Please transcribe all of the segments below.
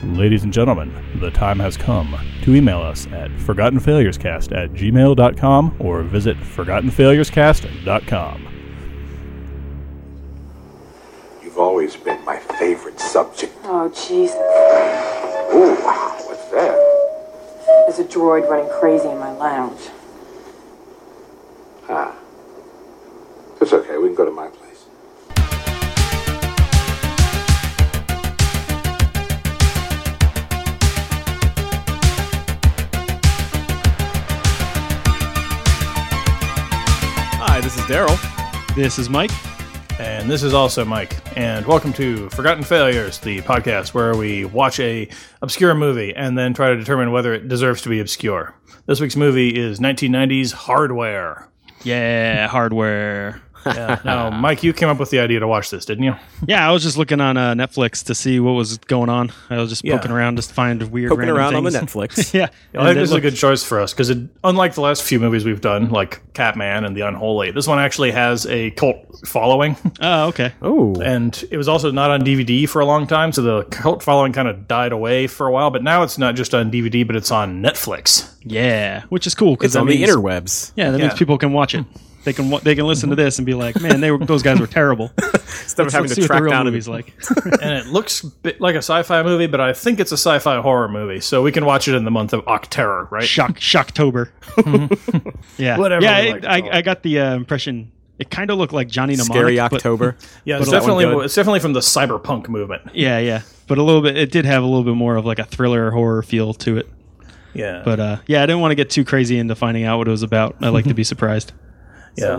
Ladies and gentlemen, the time has come to email us at forgottenfailurescast@gmail.com or visit forgottenfailurescast.com. You've always been my favorite subject. Oh, Jesus. Ooh, wow, what's that? There's a droid running crazy in my lounge. Ah. It's okay, we can go to my place. Hi, this is Daryl. This is Mike. And this is also Mike. And welcome to Forgotten Failures, the podcast where we watch a obscure movie and then try to determine whether it deserves to be obscure. This week's movie is 1990's Hardware. Yeah, Hardware. Yeah. Now, Mike, you came up with the idea to watch this, didn't you? Yeah, I was just looking on Netflix to see what was going on. I was just poking around just to find weird Poking random around things. on the Netflix. Yeah. I think this is a good choice for us because unlike the last few movies we've done, like Catman and The Unholy, this one actually has a cult following. Oh, okay. Oh. And it was also not on DVD for a long time, so the cult following kind of died away for a while. But now it's not just on DVD, but it's on Netflix. Yeah, which is cool. It's on the interwebs. Yeah, that means people can watch it. They can listen to this and be like, man, those guys were terrible. Instead of having Let's to see what the track real down movie's like. And it looks a bit like a sci-fi movie, but I think it's a sci-fi horror movie, so we can watch it in the month of Octerror, right? Shocktober. Yeah. Whatever Yeah, we like to call it. I got the impression it kind of looked like Johnny Mnemonic. Scary but- October. Yeah, Was that one good? it's definitely from the cyberpunk movement. Yeah. But a little bit, it did have a little bit more of like a thriller horror feel to it. Yeah, But I didn't want to get too crazy into finding out what it was about. I like to be surprised. yeah,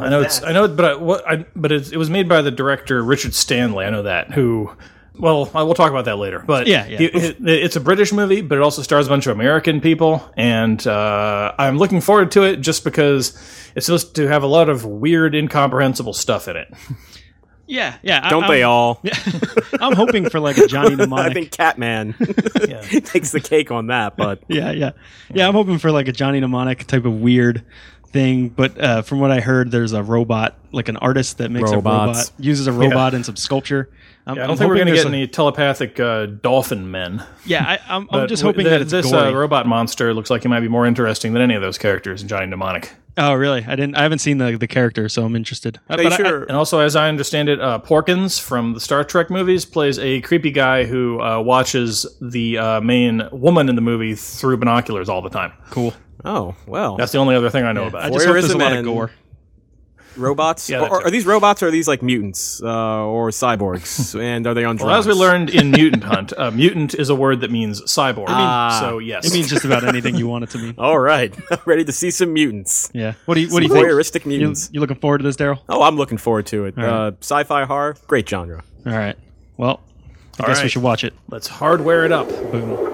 but it was made by the director Richard Stanley. I know that. Well, I will talk about that later. But Yeah. it's a British movie, but it also stars a bunch of American people, and I'm looking forward to it just because it's supposed to have a lot of weird, incomprehensible stuff in it. Yeah. Don't they all? I'm hoping for like a Johnny Mnemonic. I think Catman Yeah. takes the cake on that, but Yeah. I'm hoping for like a Johnny Mnemonic type of weird thing. But from what I heard, there's a robot, like an artist that makes Robots. a robot, uses a robot and some sculpture. I don't think we're going to get any telepathic dolphin men. Yeah, I'm But just hoping that it's this gory. robot monster looks like he might be more interesting than any of those characters in Johnny Mnemonic. Oh, really? I haven't seen the character, so I'm interested. And also, as I understand it, Porkins from the Star Trek movies plays a creepy guy who watches the main woman in the movie through binoculars all the time. Cool. oh well. That's the only other thing I know about I it. just hope there's a Voyeurism lot of and- gore. Robots? Yeah, that Or too. are these robots or are these like mutants or cyborgs? And are they on drugs? Well, as we learned in Mutant Hunt, mutant is a word that means cyborg. So, yes. It means just about anything you want it to mean. All right. Ready to see some mutants. Yeah. What do you think? Voyeuristic mutants. You looking forward to this, Daryl? Oh, I'm looking forward to it. right. Sci-fi horror, great genre. All right. Well, I guess we right. should watch it. Let's hardware it up. Boom.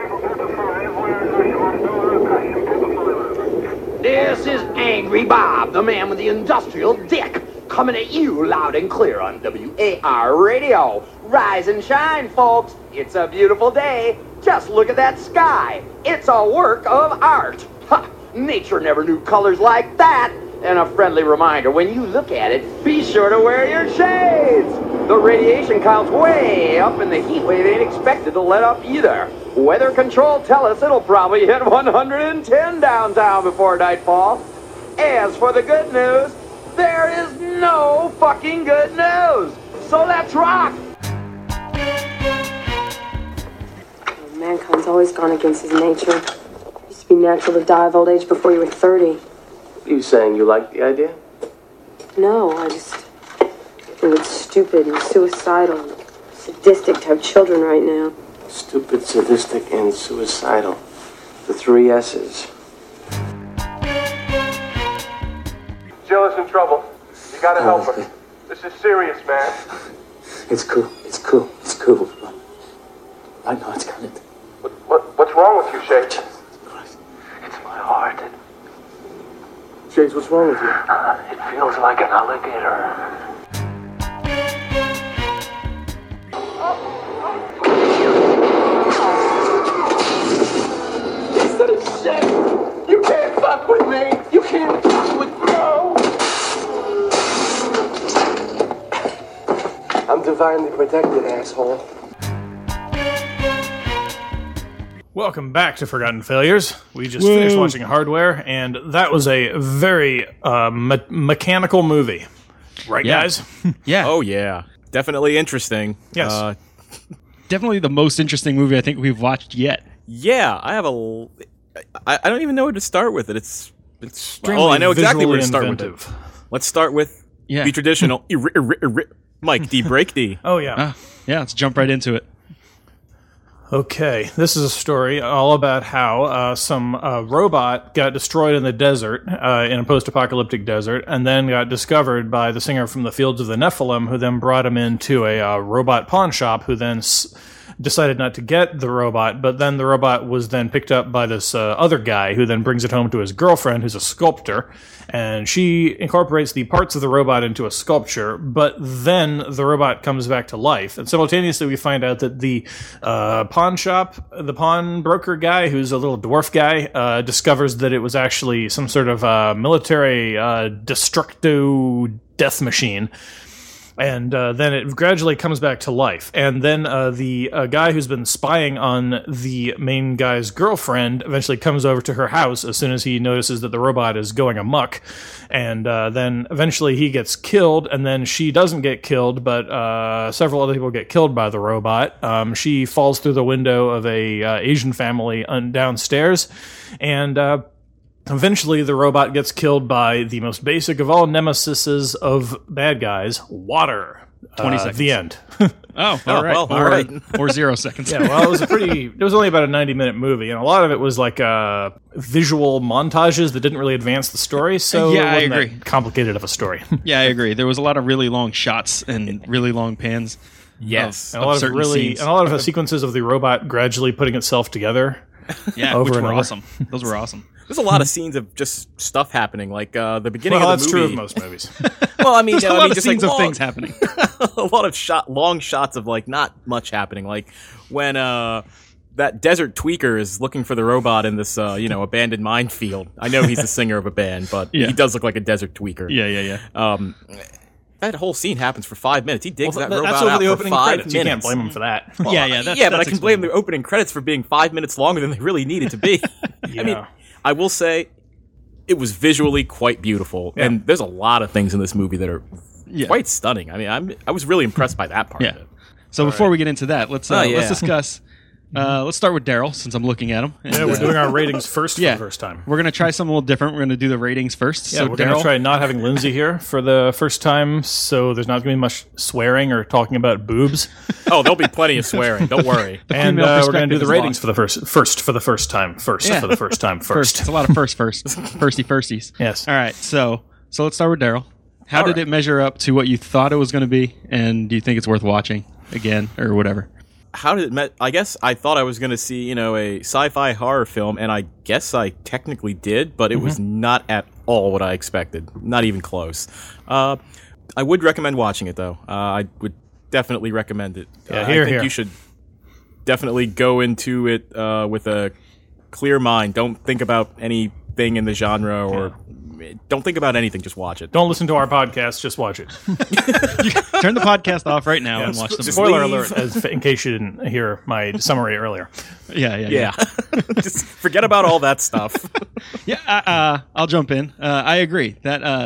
This is Angry Bob, the man with the industrial dick, coming at you loud and clear on WAR Radio. Rise and shine, folks. It's a beautiful day. Just look at that sky. It's a work of art. Ha! Nature never knew colors like that. And a friendly reminder, when you look at it, be sure to wear your shades. The radiation count's way up and the heat wave ain't expected to let up either. Weather control tell us it'll probably hit 110 downtown before nightfall. As for the good news, there is no fucking good news. So let's rock. Mankind's always gone against his nature. It used to be natural to die of old age before you were 30. You saying you like the idea? No, I just think it's stupid and suicidal and sadistic to have children right now. Stupid, sadistic, and suicidal. The 3 S's. Jill is in trouble. You gotta help her. This is serious, man. It's cool. It's cool. It's cool. I know it's coming. What's wrong with you, Shades? Christ. It's my heart. Shades, what's wrong with you? It feels like an alligator. Instead of shit, you can't fuck with me. You can't fuck with no. I'm divinely protected, asshole. Welcome back to Forgotten Failures. We just finished watching Hardware, and that was a very mechanical movie. Right, guys? Yeah. Oh, yeah. Definitely interesting. Yes. Definitely the most interesting movie I think we've watched yet. Yeah, I have I don't even know where to start with it. It's Extremely I know exactly where to start inventive. with it. Let's start with the traditional. Mike, D, break D. Oh, yeah. Yeah, let's jump right into it. Okay, this is a story all about how some robot got destroyed in the desert, in a post-apocalyptic desert, and then got discovered by the singer from the Fields of the Nephilim, who then brought him into a robot pawn shop, who then decided not to get the robot, but then the robot was then picked up by this other guy, who then brings it home to his girlfriend, who's a sculptor, and she incorporates the parts of the robot into a sculpture, but then the robot comes back to life, and simultaneously we find out that the pawn shop, the pawnbroker guy, who's a little dwarf guy, discovers that it was actually some sort of military destructo death machine. And then it gradually comes back to life. And then the guy who's been spying on the main guy's girlfriend eventually comes over to her house as soon as he notices that the robot is going amok. And then eventually he gets killed, and then she doesn't get killed, but several other people get killed by the robot. She falls through the window of a Asian family downstairs, and eventually, the robot gets killed by the most basic of all nemesises of bad guys, water. 20 seconds. The end. All right. Well, all right. Or 0 seconds. Yeah, well, it was only about a 90-minute movie, and a lot of it was like visual montages that didn't really advance the story, so Yeah, I it wasn't agree. that complicated of a story. Yeah, I agree. There was a lot of really long shots and really long pans. Yes. And a lot of certain scenes. and a lot of the sequences of the robot gradually putting itself together. Yeah, Over which and were over. awesome. Those were awesome. There's a lot of scenes of just stuff happening, like the beginning Well, of the that's movie. true of most movies. Well, I mean, There's a lot of just scenes like of things happening. a lot of long shots of like not much happening. Like when that desert tweaker is looking for the robot in this abandoned minefield. I know he's the singer of a band, but Yeah. he does look like a desert tweaker. Yeah. That whole scene happens for 5 minutes. He digs Well, that robot that's over out the for opening 5 credits. minutes. You can't blame him for that. Yeah, but that's I can blame the opening credits for being 5 minutes longer than they really needed to be. I mean, I will say it was visually quite beautiful, and there's a lot of things in this movie that are quite stunning. I mean, I was really impressed by that part of it. So before we get into that, let's discuss. Let's start with Daryl, since I'm looking at him. And, Yeah, we're doing our ratings first for yeah. the first time. We're going to try something a little different. We're going to do the ratings first. Yeah, so we're going to Daryl, try not having Lindsay here for the first time, so there's not going to be much swearing or talking about boobs. Oh, there'll be plenty of swearing. Don't worry. And female we're going to do perspective the is ratings lost. for the first time. First. It's a lot of firsties. Yes. All right. So let's start with Daryl. How did it measure up to what you thought it was going to be, and do you think it's worth watching again or whatever? How did it I guess I thought I was going to see, a sci-fi horror film, and I guess I technically did, but it was not at all what I expected. Not even close. I would recommend watching it, though. I would definitely recommend it. Yeah, I here, think here. you should definitely go into it with a clear mind. Don't think about anything in the genre or don't think about anything. Just watch it. Don't listen to our podcast. Just watch it. Turn the podcast off right now and watch the movie. Spoiler leave. alert, in case you didn't hear my summary earlier. Yeah. Just forget about all that stuff. Yeah, I'll jump in. I agree that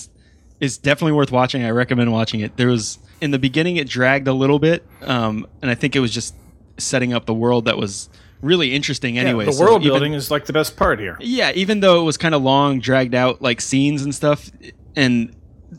it's definitely worth watching. I recommend watching it. There was in the beginning it dragged a little bit, and I think it was just setting up the world that was really interesting anyway. the So world even- building is like the best part here. Yeah, even though it was kind of long, dragged out like scenes and stuff, and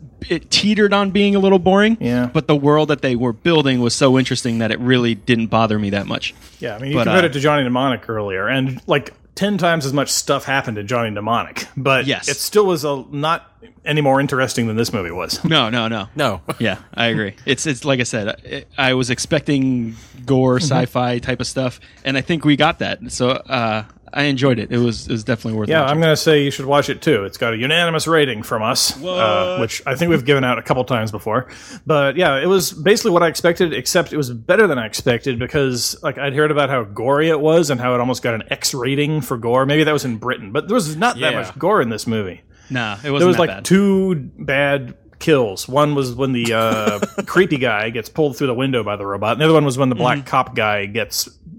it teetered on being a little boring. Yeah. But the world that they were building was so interesting that it really didn't bother me that much. Yeah, I mean, you But, compared it to Johnny Mnemonic earlier, and like 10 times as much stuff happened in Johnny Mnemonic, but Yes. it still was not any more interesting than this movie was. No. No. Yeah, I agree. It's like I said, I was expecting gore, sci-fi type of stuff, and I think we got that. So I enjoyed it. It was definitely worth Yeah, watching. I'm going to say you should watch it too. It's got a unanimous rating from us, which I think we've given out a couple times before. But yeah, it was basically what I expected, except it was better than I expected because like I'd heard about how gory it was and how it almost got an X rating for gore. Maybe that was in Britain, but there was not that Yeah. much gore in this movie. Nah, it wasn't There was that like bad. 2 bad kills. One was when the creepy guy gets pulled through the window by the robot, and the other one was when the black cop guy gets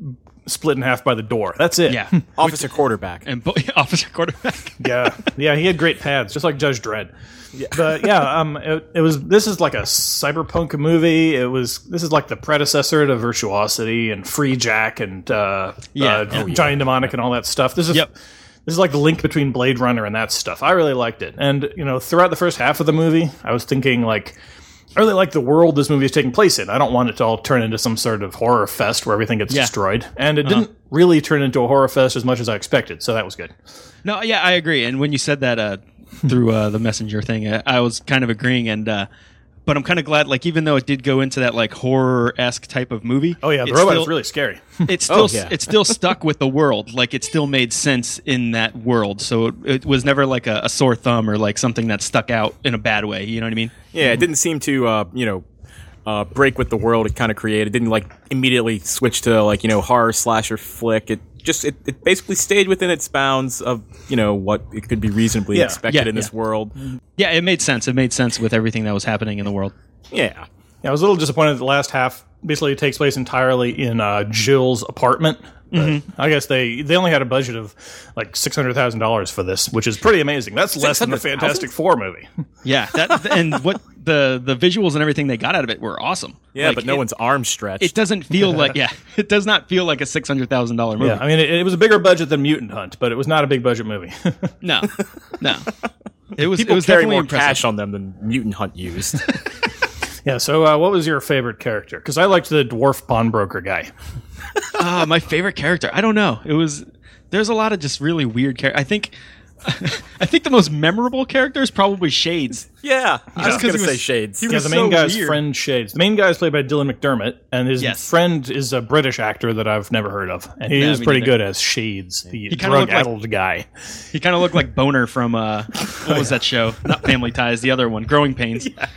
split in half by the door. That's it. Yeah. Officer Quarterback. And Officer Quarterback. Yeah, he had great pads, just like Judge Dredd. Yeah. But yeah, it was. This is like a cyberpunk movie. This is like the predecessor to Virtuosity and Free Jack and Johnny Mnemonic and all that stuff. This is like the link between Blade Runner and that stuff. I really liked it, and throughout the first half of the movie, I was thinking like, I really like the world this movie is taking place in. I don't want it to all turn into some sort of horror fest where everything gets destroyed, and it didn't really turn into a horror fest as much as I expected. So that was good. No, yeah, I agree. And when you said that through the messenger thing, I was kind of agreeing. And but I'm kind of glad, like, even though it did go into that like horror-esque type of movie. Oh yeah, the robot is really scary. It's still stuck with the world. Like, it still made sense in that world. So it was never like a sore thumb or like something that stuck out in a bad way. You know what I mean? Yeah, it didn't seem to break with the world it kind of created. It didn't like immediately switch to like horror slasher flick. It basically stayed within its bounds of what it could be reasonably expected in this world. Yeah, it made sense. It made sense with everything that was happening in the world. Yeah. I was a little disappointed that the last half basically takes place entirely in Jill's apartment. I guess they only had a budget of like $600,000 for this, which is pretty amazing. That's less than the Fantastic Four movie. Yeah, and what the visuals and everything they got out of it were awesome. Yeah, but no one's arm stretched. It doesn't feel like it does not feel like a $600,000 movie. Yeah, I mean it was a bigger budget than Mutant Hunt, but it was not a big budget movie. No. It was People carry definitely more impressive. cash on them than Mutant Hunt used. Yeah, so what was your favorite character? Because I liked the dwarf pawnbroker guy. My favorite character, I don't know. There's a lot of just really weird characters. I think the most memorable character is probably Shades. Yeah, I was going to say Shades. The main guy's friend Shades. The main guy is played by Dylan McDermott, and his friend is a British actor that I've never heard of, and he is pretty good as Shades, the drug-addled guy. He kind of looked like Boner from what was that show? Not Family Ties, the other one, Growing Pains. Yeah.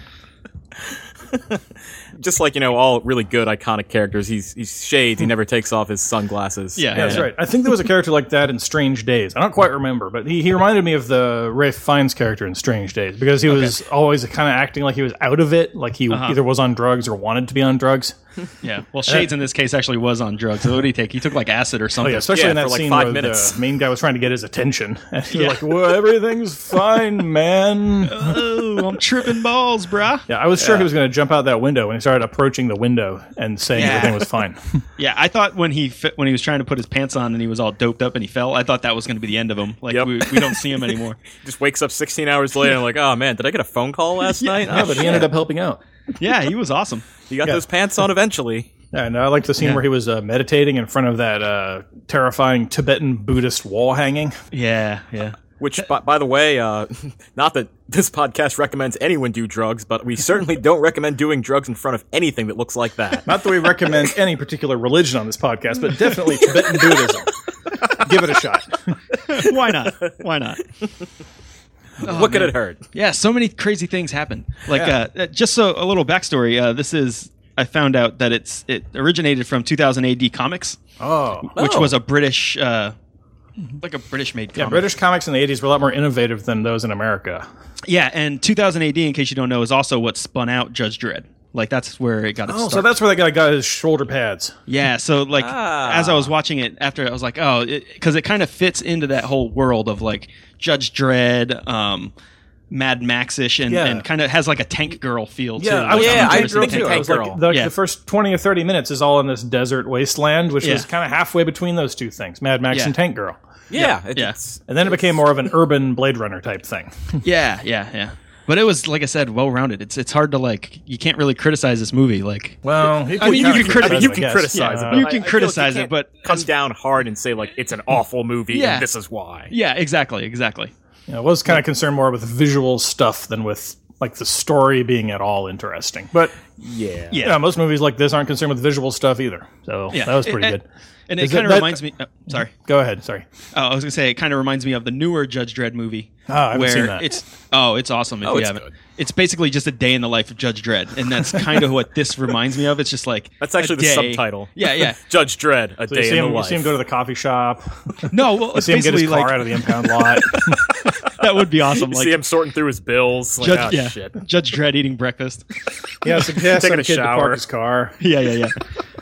Just like, all really good iconic characters, he's Shades. He never takes off his sunglasses. Yeah, that's right. I think there was a character like that in Strange Days. I don't quite remember, but he reminded me of the Ralph Fiennes character in Strange Days because he was always kind of acting like he was out of it, like he either was on drugs or wanted to be on drugs. Yeah, well, Shades in this case actually was on drugs. So what did he take? He took like acid or something. Oh, yeah, especially in that for like scene 5 where minutes. the main guy was trying to get his attention. And he was like, well, everything's fine, man. Oh, I'm tripping balls, brah. Yeah, I was sure he was going to jump out that window when he started approaching the window and saying everything was fine. Yeah, I thought when he was trying to put his pants on and he was all doped up and he fell, I thought that was going to be the end of him. Like, we don't see him anymore. Just wakes up 16 hours later and like, oh man, did I get a phone call last night? No, but he ended up helping out. Yeah, he was awesome. He got those pants on eventually. Yeah, and I liked the scene where he was meditating in front of that terrifying Tibetan Buddhist wall hanging. Yeah. Which, by the way, not that this podcast recommends anyone do drugs, but we certainly don't recommend doing drugs in front of anything that looks like that. Not that we recommend any particular religion on this podcast, but definitely Tibetan Buddhism. Give it a shot. Why not? What could it hurt? Yeah, so many crazy things happen. Like, just so a little backstory, I found out that it originated from 2000 AD Comics, which was a British, like a British-made comic. Yeah, British comics in the 80s were a lot more innovative than those in America. Yeah, and 2000 AD, in case you don't know, is also what spun out Judge Dredd. Like, that's where it got its start. So that's where that guy got his shoulder pads. Yeah, so, like, as I was watching it after, I was like, because it kind of fits into that whole world of, like, Judge Dredd, Mad Max-ish, and kind of has, like, a Tank Girl feel, too. I agree too. Tank Girl. The first 20 or 30 minutes is all in this desert wasteland, which is kind of halfway between those two things, Mad Max and Tank Girl. Yeah. And then it became more of an urban Blade Runner type thing. Yeah. But it was, like I said, well-rounded. It's hard to, like, you can't really criticize this movie. Like, well, you can criticize it. You can criticize it, but come down hard and say like it's an awful movie and this is why. Yeah, exactly. I was kind of concerned more with visual stuff than with like the story being at all interesting. But most movies like this aren't concerned with visual stuff either. So that was pretty good. And it kind of reminds me. Sorry. Go ahead. Sorry. I was gonna say it kind of reminds me of the newer Judge Dredd movie. I haven't seen that. It's awesome if you haven't. Good. It's basically just a day in the life of Judge Dredd, and that's kind of what this reminds me of. It's just like that's actually the subtitle. Yeah. Judge Dredd, a day in the life. You see him go to the coffee shop. No, well, you see him get his car out of the impound lot. That would be awesome. You see him sorting through his bills. Like, shit. Judge Dredd eating breakfast. Taking a shower. To park his car. Yeah.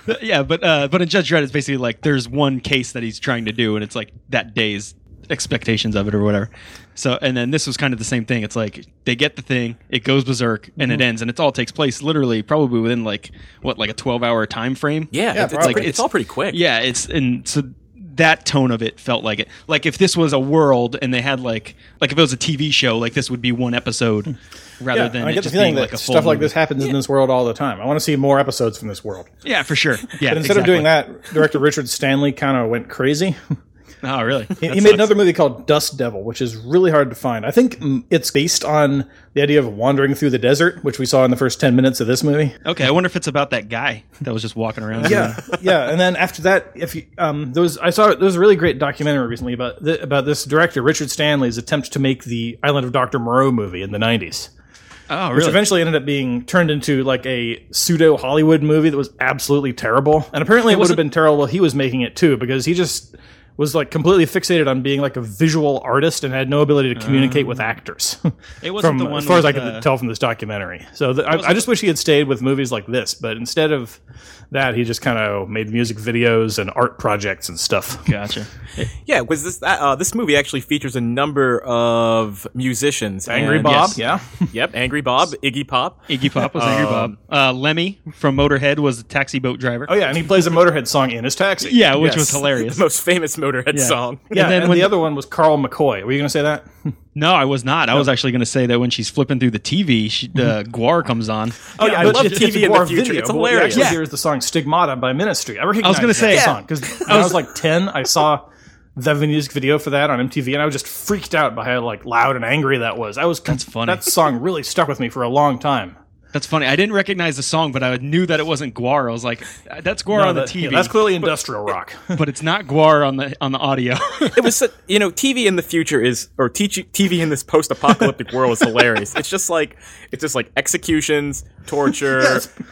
Yeah, but in Judge Dredd, it's basically like there's one case that he's trying to do, and it's like that day's expectations of it or whatever. So, and then this was kind of the same thing. It's like they get the thing, it goes berserk, and it ends, and it all takes place literally probably within like a 12-hour time frame. Yeah, it's all pretty quick. Yeah, so that tone of it felt like it. Like if this was a world and they had like if it was a TV show, like this would be one episode rather than I it get the just feeling being like that a full stuff like movie. this happens in this world all the time. I want to see more episodes from this world. Yeah, for sure. Yeah, But instead of doing that, director Richard Stanley kind of went crazy. Oh, really? He made another movie called Dust Devil, which is really hard to find. I think it's based on the idea of wandering through the desert, which we saw in the first 10 minutes of this movie. Okay, I wonder if it's about that guy that was just walking around. Yeah. And then after that, if you, there was a really great documentary recently about this director Richard Stanley's attempt to make the Island of Dr. Moreau movie in the 90s. Oh, Which really? eventually ended up being turned into like a pseudo Hollywood movie that was absolutely terrible. And apparently it would have been terrible while he was making it too, because he just was like completely fixated on being like a visual artist and had no ability to communicate with actors. It wasn't from, the one as far as I with, could tell from this documentary. So I just wish he had stayed with movies like this, but instead of that, he just kind of made music videos and art projects and stuff. Gotcha. Yeah, was this movie actually features a number of musicians. Angry and- Bob, yes. yeah. Yep, Angry Bob, Iggy Pop. Iggy Pop was Angry Bob. Lemmy from Motorhead was the taxi boat driver. Oh yeah, and he plays a Motorhead song in his taxi. Yeah, which Yes, was hilarious. The most famous Motorhead Yeah. song. Yeah, And then and when the the- other one was Carl McCoy. Were you going to say that? No, I was not. I was actually going to say that when she's flipping through the TV, Guar comes on. Oh, yeah, I but love it's TV a in the Guar future. video, It's but what you hilarious. actually Yeah. hear is the song Stigmata by Ministry. I recognize gonna say- that song because when I was like 10, I saw the music video for that on MTV, and I was just freaked out by how like loud and angry that was. That's funny. That song really stuck with me for a long time. That's funny. I didn't recognize the song, but I knew that it wasn't Guar. I was like, that's Guar on the TV. Yeah, that's clearly industrial rock. but it's not Guar on the audio. It was, TV in the future TV in this post-apocalyptic world is hilarious. It's just like executions, torture,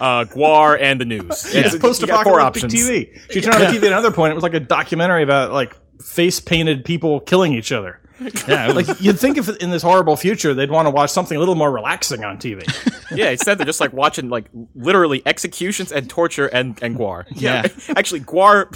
Guar, and the news. It's You got post-apocalyptic four options. TV. She turned on the TV at another point. It was like a documentary about like face-painted people killing each other. Yeah, Like you'd think if in this horrible future they'd want to watch something a little more relaxing on TV. Yeah, instead they're just like watching like literally executions and torture and Guar. Yeah. Actually, Guar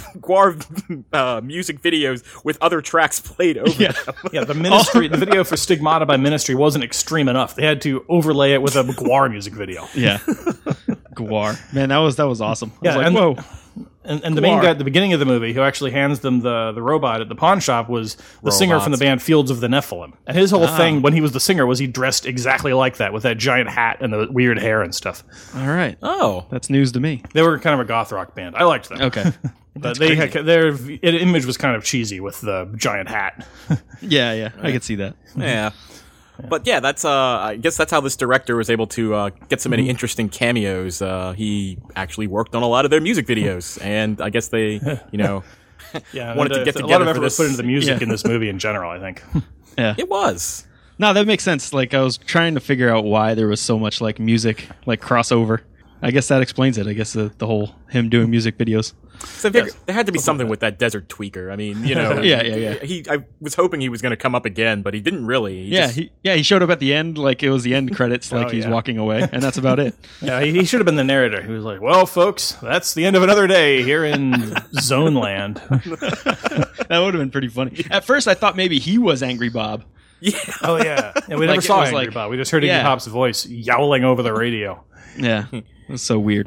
music videos with other tracks played over them. Yeah, the Ministry, the video for Stigmata by Ministry wasn't extreme enough. They had to overlay it with a Guar music video. yeah. Guar. Man, that was awesome. I Yeah, was like, and- whoa. And the main guy at the beginning of the movie, who actually hands them the robot at the pawn shop, was the singer from the band Fields of the Nephilim. And his whole thing when he was the singer was he dressed exactly like that, with that giant hat and the weird hair and stuff. All right. Oh. That's news to me. They were kind of a goth rock band. I liked them. Okay. But their image was kind of cheesy with the giant hat. Yeah. I could see that. Yeah. But yeah, that's I guess that's how this director was able to get so many interesting cameos. He actually worked on a lot of their music videos, and I guess they, Yeah, wanted to and, get a lot together of for effort was this. put into the music Yeah. in this movie in general, I think. Yeah. it was. No, that makes sense. Like I was trying to figure out why there was so much like music, like crossover. I guess that explains it. I guess the whole him doing music videos. So there had to be something with that desert tweaker. I mean, Yeah. I was hoping he was going to come up again, but he didn't really. He showed up at the end, like it was the end credits, like Oh, he's yeah. walking away, and that's about it. Yeah, he should have been the narrator. He was like, "Well, folks, that's the end of another day here in Zone Land." That would have been pretty funny. At first, I thought maybe he was Angry Bob. Oh yeah, and we Like, never it saw was Angry like- Bob. We just heard Iggy yeah. Pop's voice yowling over the radio. Yeah, it was so weird.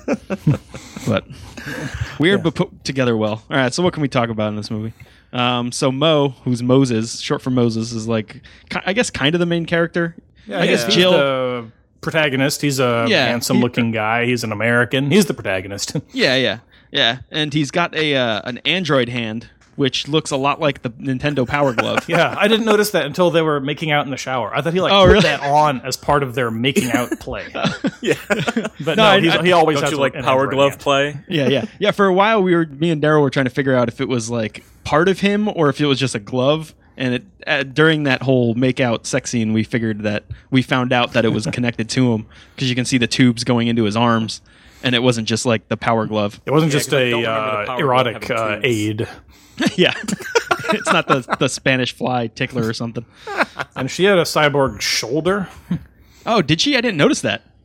But weird, but put together well. All right, so what can we talk about in this movie? So Mo, who's Moses, short for Moses, is like, I guess, kind of the main character. I guess he's Jill. the protagonist. He's a Yeah, handsome-looking guy. He's an American. He's the protagonist. Yeah, and he's got an Android hand, which looks a lot like the Nintendo Power Glove. Yeah, I didn't notice that until they were making out in the shower. I thought he Oh, put really? that on as part of their making out play. Yeah. But No, he always Don't has you like an Power Android Glove hand. play? Yeah. For a while, me and Daryl were trying to figure out if it was like part of him or if it was just a glove. And during that whole make-out sex scene, we found out that it was connected to him because you can see the tubes going into his arms, and it wasn't just like the Power Glove. It wasn't 'cause just I don't remember the Power erotic Glove having tubes. aid. Yeah, it's not the Spanish fly tickler or something. And she had a cyborg shoulder. Oh, did she? I didn't notice that.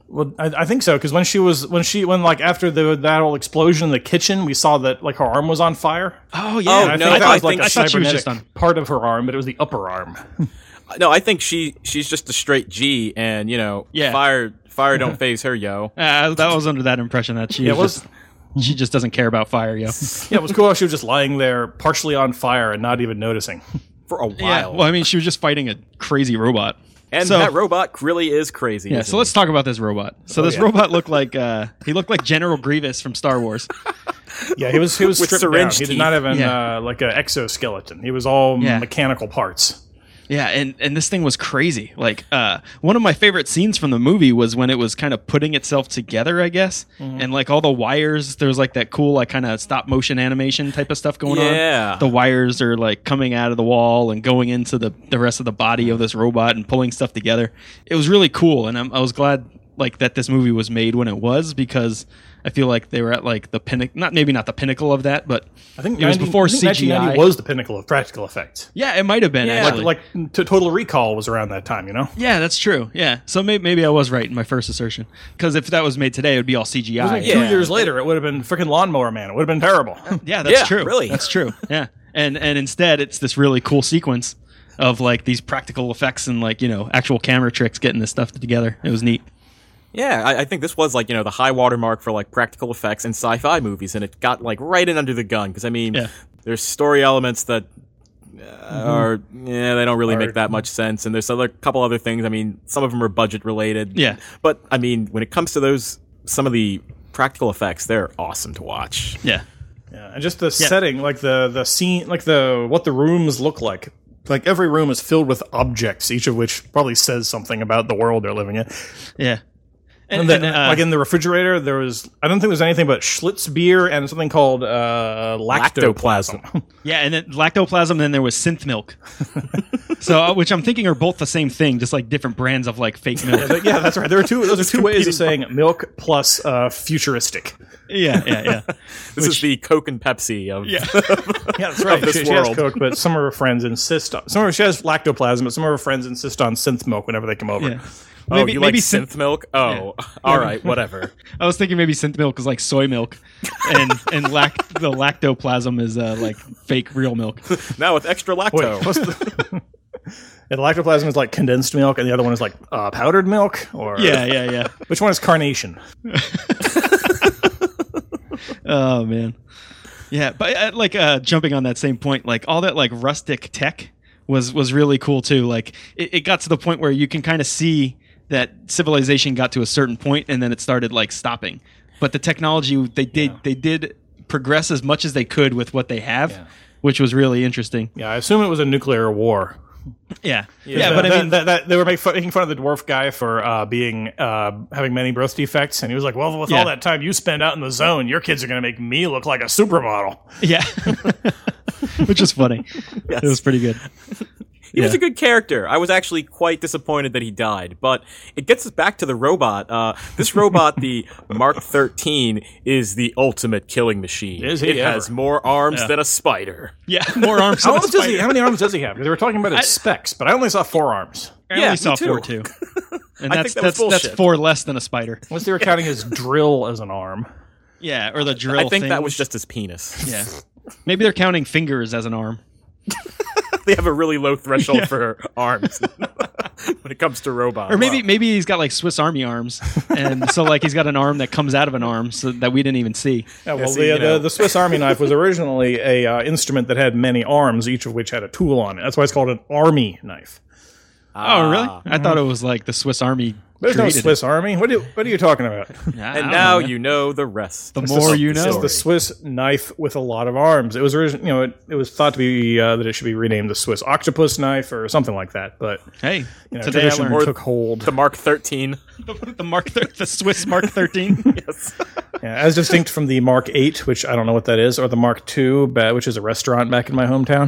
Well, I think so, because when like after that whole explosion in the kitchen, we saw that like her arm was on fire. Oh yeah, Oh, And no, I think that I was like think- a I thought she was cybernetic just on- part of her arm, but it was the upper arm. No, I think she's just a straight G, and Yeah. fire don't phase her, yo. that was under that impression that she Yeah, it was- she just doesn't care about fire, yo. Yeah, it was cool how she was just lying there, partially on fire, and not even noticing. For a Yeah, while. well, I mean, she was just fighting a crazy robot. And So- that robot really is crazy. Yeah, isn't so let's talk about this robot. So this yeah. robot looked like General Grievous from Star Wars. Yeah, he was stripped down. syringe He did teeth. not have Yeah. like an exoskeleton. He was all Yeah. mechanical parts. Yeah, and this thing was crazy. Like one of my favorite scenes from the movie was when it was kind of putting itself together, I guess. And like all the wires, there was like that cool like kind of stop motion animation type of stuff going Yeah. on. The wires are like coming out of the wall and going into the rest of the body of this robot and pulling stuff together. It was really cool, and I was glad like that this movie was made when it was, because I feel like they were at like the pinnacle, not the pinnacle of that, but I think it was before CGI. 1990 was the pinnacle of practical effects. Yeah, it might have been Yeah. actually. Like Total Recall was around that time, you know? Yeah, that's true. Yeah, so maybe I was right in my first assertion, because if that was made today, it would be all CGI. It was like Yeah. 2 years later, it would have been freaking Lawnmower Man. It would have been terrible. Yeah, that's Yeah, true. really. That's true. Yeah, and instead, it's this really cool sequence of like these practical effects and like actual camera tricks getting this stuff together. It was neat. Yeah, I think this was like, the high watermark for like practical effects in sci-fi movies, and it got like right in under the gun, because I mean, Yeah. there's story elements that they don't really make that much sense, and there's a couple other things. I mean, some of them are budget related. Yeah. But I mean, when it comes to some of the practical effects, they're awesome to watch. Yeah, Yeah, and just the setting, like the scene, like what the rooms look like. Like every room is filled with objects, each of which probably says something about the world they're living in. yeah. And like in the refrigerator, I don't think there was anything but Schlitz beer and something called lactoplasm. Yeah, and then lactoplasm. Then there was synth milk. So, which I'm thinking are both the same thing, just like different brands of like fake milk. Yeah, that's right. Those are two ways of saying milk plus futuristic. Yeah. This is the Coke and Pepsi of Yeah, that's right. this She has world. Coke, but some of her friends insist on. She has lactoplasm, but some of her friends insist on synth milk whenever they come over. Yeah. Oh, you like synth. synth milk? Oh, all right, whatever. I was thinking maybe synth milk is like soy milk, and the lactoplasm is like fake real milk. Now with extra Wait, lacto. what's the? And lactoplasm is like condensed milk, and the other one is like powdered milk. Or Yeah. which one is carnation? Oh man, yeah. But like jumping on that same point, like all that like rustic tech was really cool too. Like it got to the point where you can kind of see that civilization got to a certain point and then it started like stopping. But the technology they did progress as much as they could with what they have, which was really interesting. Yeah, I assume it was a nuclear war. Yeah. But I mean, that they were making fun of the dwarf guy for having many birth defects, and he was like, "Well, with all that time you spend out in the zone, your kids are going to make me look like a supermodel." Yeah. Which is funny. Yes. It was pretty good. He was a good character. I was actually quite disappointed that he died, but it gets us back to the robot. This robot, the Mark 13, is the ultimate killing machine. Is he it ever. has more arms than a spider. Yeah, more arms. How than a spider. many arms does he have? They were talking about his specs, but I only saw 4 arms. I Yeah, only me saw too. 4 too. And I that's think that was that's bullshit. 4 less than a spider. Unless they were counting his drill as an arm. Yeah, or the drill. I think that things. was just his penis. Yeah. Maybe they're counting fingers as an arm. They have a really low threshold for arms when it comes to robots. Or maybe he's got like Swiss Army arms, and so like he's got an arm that comes out of an arm so that we didn't even see. Yeah, well, see, the Swiss Army knife was originally a instrument that had many arms, each of which had a tool on it. That's why it's called an army knife. Oh, really? I thought it was like the Swiss Army. There's no created Swiss Army. What are you talking about? it. And I don't now know. you know the rest. The more you It's know. the Swiss knife with a lot of arms. It was originally, it was thought to be that it should be renamed the Swiss octopus knife or something like that. But Hey, today today I tradition learned took hold. The Mark 13. the Swiss Mark 13. Yes. Yeah, as distinct from the Mark 8, which I don't know what that is, or the Mark 2, which is a restaurant back in my hometown.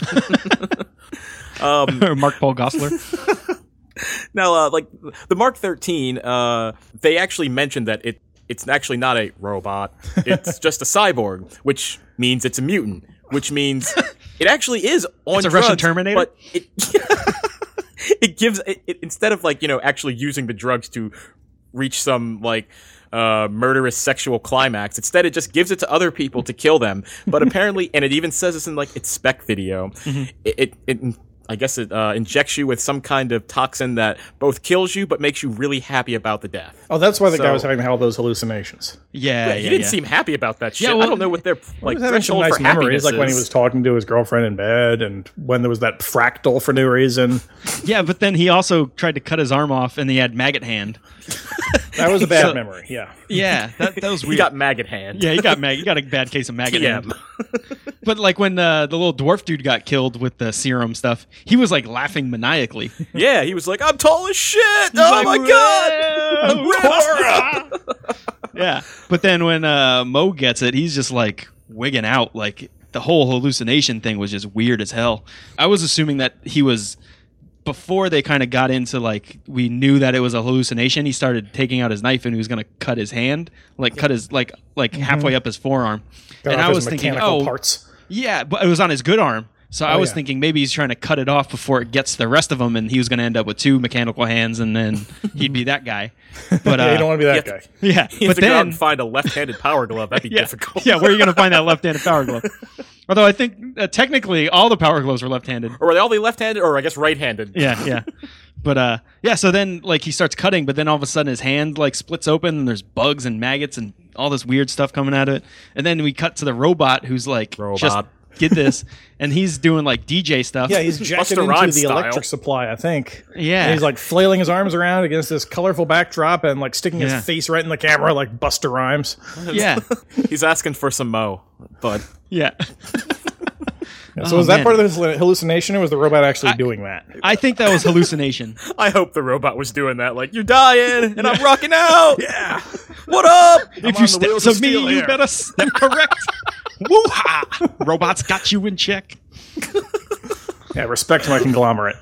Or Mark Paul Gosselaar. Now, like the Mark 13, they actually mentioned that it's actually not a robot. It's just a cyborg, which means it's a mutant, which means it actually is on It's a drugs, Russian Terminator? But it gives it instead of like actually using the drugs to reach some like murderous sexual climax. Instead, it just gives it to other people to kill them. But apparently, and it even says this in like its spec video, it I guess it injects you with some kind of toxin that both kills you but makes you really happy about the death. Oh, that's why the guy was having all those hallucinations. Yeah, He didn't seem happy about that shit. Yeah, well, I don't know what their like He was having some threshold nice for memories, happiness like when he is. was talking to his girlfriend in bed, and when there was that fractal for no reason. Yeah, but then he also tried to cut his arm off, and he had maggot hand. That was a bad memory. Yeah. Yeah, that was weird. He got maggot hand. Yeah, he got he got a bad case of maggot PM. hand. But like when the little dwarf dude got killed with the serum stuff, he was like laughing maniacally. Yeah, he was like, "I'm tall as shit! Oh my god!" Yeah, but then when Mo gets it, he's just like wigging out. Like the whole hallucination thing was just weird as hell. I was assuming that he was, before they kind of got into like, we knew that it was a hallucination, he started taking out his knife and he was going to cut his hand, like cut his like halfway up his forearm. Got and off I his was thinking, mechanical oh, parts. yeah, but it was on his good arm. So I was yeah. thinking maybe he's trying to cut it off before it gets to the rest of them, and he was going to end up with 2 mechanical hands, and then he'd be that guy. But Yeah, you don't want to be that Yeah. guy. yeah, You have but to go out then and find a left-handed power glove. That'd be difficult. yeah, where are you going to find that left-handed power glove? Although I think technically all the power gloves were left-handed. Or were they all left-handed, or I guess right-handed? Yeah. But yeah, so then like he starts cutting, but then all of a sudden his hand like splits open and there's bugs and maggots and all this weird stuff coming out of it. And then we cut to the robot who's like just get this, and he's doing like DJ stuff. Yeah, he's jacking Busta into Rhymes the style. electric supply, I think. Yeah. And he's like flailing his arms around against this colorful backdrop and like sticking Yeah. his face right in the camera like Busta Rhymes. yeah, He's asking for some Mo, but yeah. So was that part of the hallucination, or was the robot actually doing that? I think that was hallucination. I hope the robot was doing that. Like, you're dying, and I'm rocking out. Yeah. What up? If you step to me, you better step correct. Woo-ha! Robots got you in check. Yeah, respect my conglomerate.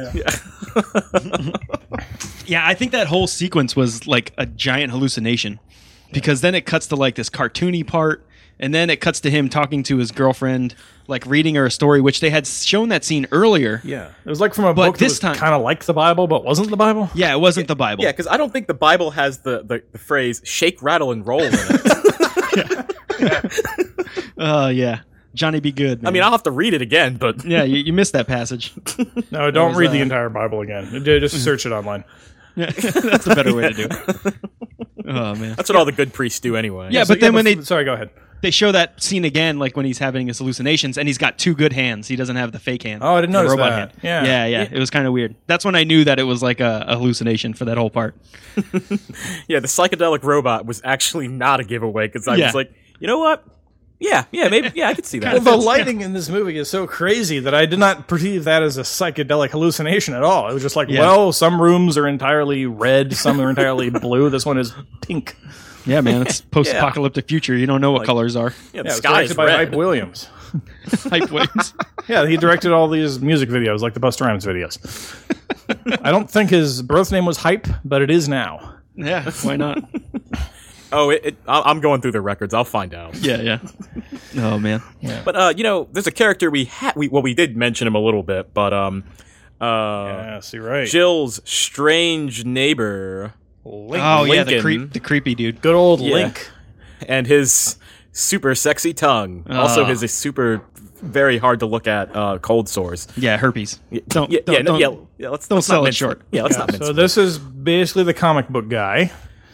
Yeah, I think that whole sequence was like a giant hallucination, because then it cuts to like this cartoony part, and then it cuts to him talking to his girlfriend, like reading her a story, which they had shown that scene earlier. Yeah. It was like from a But book that this was time- kind of like the Bible, but wasn't the Bible. Yeah, it wasn't the Bible. Yeah, because I don't think the Bible has the phrase "shake, rattle, and roll" in it. Yeah. Johnny be good. I Man. mean, I'll have to read it again, but yeah, you missed that passage. No, don't was, read the entire Bible again. Just search it online. Yeah, that's a better way to do it. Oh man. that's what all the good priests do anyway. Yeah, but then when Sorry, go ahead. they show that scene again, like when he's having his hallucinations, and he's got 2 good hands. He doesn't have the fake hand. Oh, I didn't the notice robot that. hand. Yeah. Yeah. It was kind of weird. That's when I knew that it was like a hallucination for that whole part. Yeah, the psychedelic robot was actually not a giveaway because I Yeah. was like, you know what? Yeah, maybe, yeah, I could see that. Well, the lighting in this movie is so crazy that I did not perceive that as a psychedelic hallucination at all. It was just like, Yeah. well, some rooms are entirely red, some are entirely blue. This one is pink. Yeah, man, it's post-apocalyptic future. You don't know what colors are. Yeah, the Yeah, it was sky is directed by red. Hype Williams. Hype wings. Yeah, he directed all these music videos, like the Busta Rhymes videos. I don't think his birth name was Hype, but it is now. Yeah, why not? Oh, I'm going through the records. I'll find out. Yeah. Oh man. But you know, there's a character we did mention him a little bit, but Yes, you're right. Jill's strange neighbor Link. Oh yeah, Lincoln. the creepy dude. Good old Yeah. Link. and his super sexy tongue. Also, his super very hard to look at cold sores. Yeah, herpes. Don't Let's sell not it mince short. Yeah, let's not mince. So this is basically the comic book guy.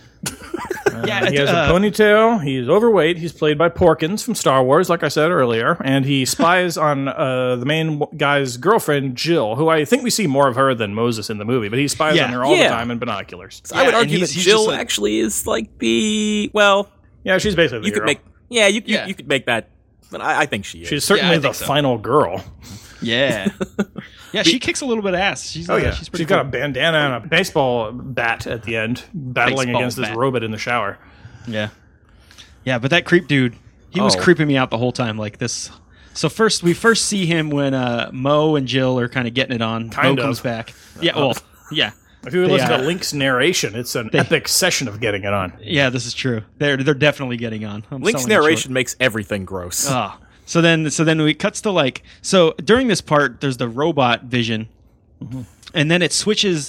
Yeah, He has a ponytail. He's overweight. He's played by Porkins from Star Wars, like I said earlier. And he spies on the main guy's girlfriend, Jill, who I think we see more of her than Moses in the movie. But he spies Yeah. on her all the Yeah. time in binoculars. I would and argue that he's Jill just like- actually is like the well. Yeah, she's basically the You could hero. make you could make that, but I think she is. She's certainly I the think so. final girl. Yeah. Yeah, she kicks a little bit of ass. She's she's pretty got a cool. bandana and a baseball bat at the end, battling Baseball against this bat. robot in the shower. Yeah. Yeah, but that creep dude, he was Oh. creeping me out the whole time like this. So we first see him when Mo and Jill are kind of getting it on. Kind Mo of. comes back. Yeah, well, yeah. If you They, listen to Link's narration, it's an they- epic session of getting it on. Yeah, this is true. They're definitely getting on. I'm Link's selling it short. narration makes everything gross. Ah. So then we cuts to during this part there's the robot vision. And then it switches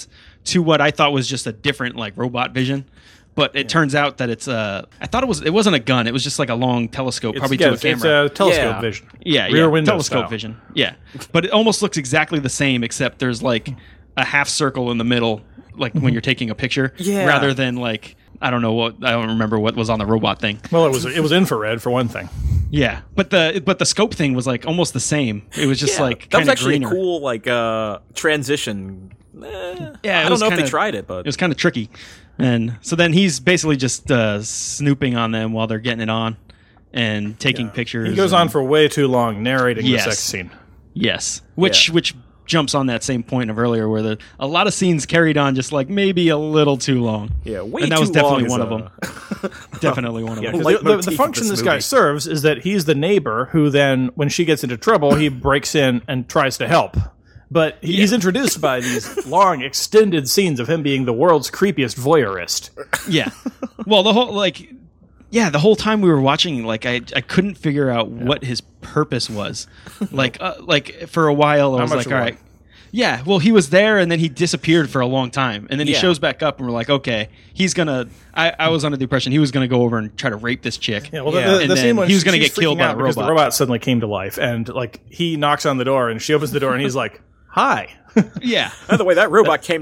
to what I thought was just a different like robot vision. But it turns out that it's I thought it wasn't a gun. It was just like a long telescope, probably to a camera. It's a telescope vision. Yeah, Rear window telescope style. vision. Yeah, but it almost looks exactly the same, except there's like a half circle in the middle, like when you're taking a picture, rather than like I don't remember what was on the robot thing. Well, it was infrared for one thing. Yeah, but the scope thing was like almost the same. It was just like that was kind of actually greener. a cool like transition. Yeah, I don't know if they tried it, but it was kind of tricky. And so then he's basically just snooping on them while they're getting it on and taking pictures. He goes on for way too long narrating Yes. the sex scene. Yes, which jumps on that same point of earlier where a lot of scenes carried on just like maybe a little too long. Yeah, way and that too was definitely long one is of them. Definitely one of them. 'Cause Leitmotif the of function this this guy movie. serves is that he's the neighbor who then, when she gets into trouble, he breaks in and tries to help. But he's introduced by these long, extended scenes of him being the world's creepiest voyeurist. Yeah. Well, the whole time we were watching, like I couldn't figure out what his purpose was. Like for a while, I was much like, of all one? right. Yeah, well, he was there, and then he disappeared for a long time, and then he Yeah. shows back up, and we're like, okay, he's gonna. I was under the impression he was gonna go over and try to rape this chick. Yeah, well, Yeah. the And scene then when he was gonna she's get killed freaking by out a because the robot. robot suddenly came to life, and like he knocks on the door, and she opens the door, and he's like, "Hi." Yeah, by the way, that robot came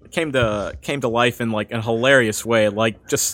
to life in like a hilarious way. Like just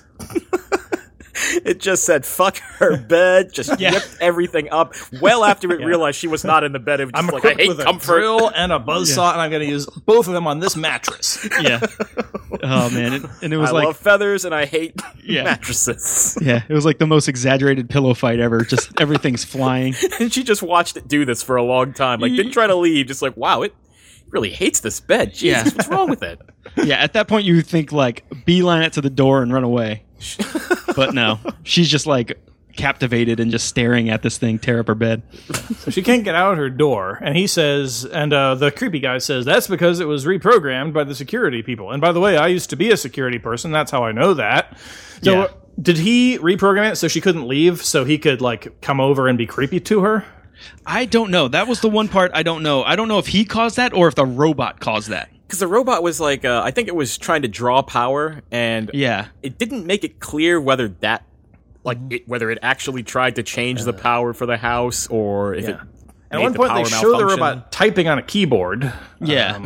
it just said "fuck her bed," just ripped everything up. Well after it realized she was not in the bed, it was just I'm like I equipped hate with a comfort. drill and a buzzsaw, and I'm going to use both of them on this mattress. yeah. Oh man, and it was I like, love feathers and I hate Yeah. mattresses. yeah, it was like the most exaggerated pillow fight ever. Just everything's flying. And she just watched it do this for a long time. Like didn't try to leave. Just like wow, it really hates this bed. Jesus, Yeah. what's wrong with it? Yeah, at that point you think like beeline it to the door and run away. But no, she's just like captivated and just staring at this thing tear up her bed. So she can't get out her door, and he says, and the creepy guy says, that's because it was reprogrammed by the security people. And by the way, I used to be a security person. That's how I know that. So Yeah. did he reprogram it so she couldn't leave, so he could like come over and be creepy to her? I don't know. That was the one part I don't know. I don't know if he caused that or if the robot caused that. Because the robot was like, I think it was trying to draw power, and Yeah. it didn't make it clear whether that, like, whether it actually tried to change the power for the house or if it. At made one the point, they power show the malfunction. robot typing on a keyboard. Yeah.